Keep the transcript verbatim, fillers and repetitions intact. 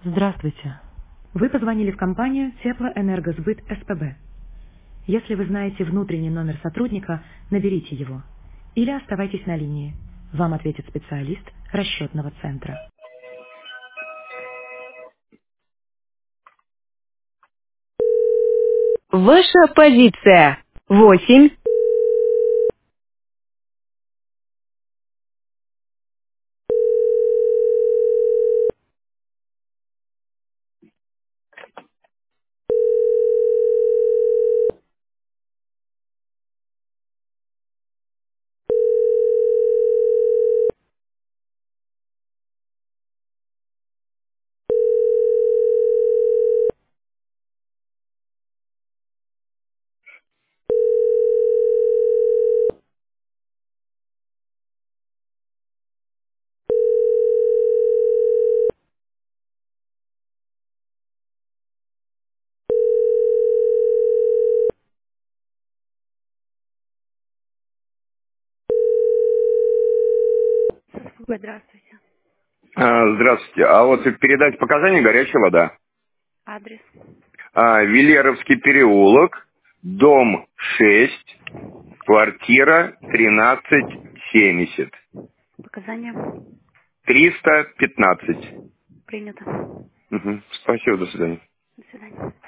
Здравствуйте. Вы позвонили в компанию Теплоэнергосбыт СПБ. Если вы знаете внутренний номер сотрудника, наберите его. Или оставайтесь на линии. Вам ответит специалист расчетного центра. Ваша позиция. Восемь. СПБ, здравствуйте. А, Здравствуйте. А вот передать показания горячая вода. Адрес. А, Велеровский переулок, дом шесть, квартира тринадцать семьдесят, Показания. триста пятнадцать. Принято. Мгм. Спасибо, до свидания. До свидания.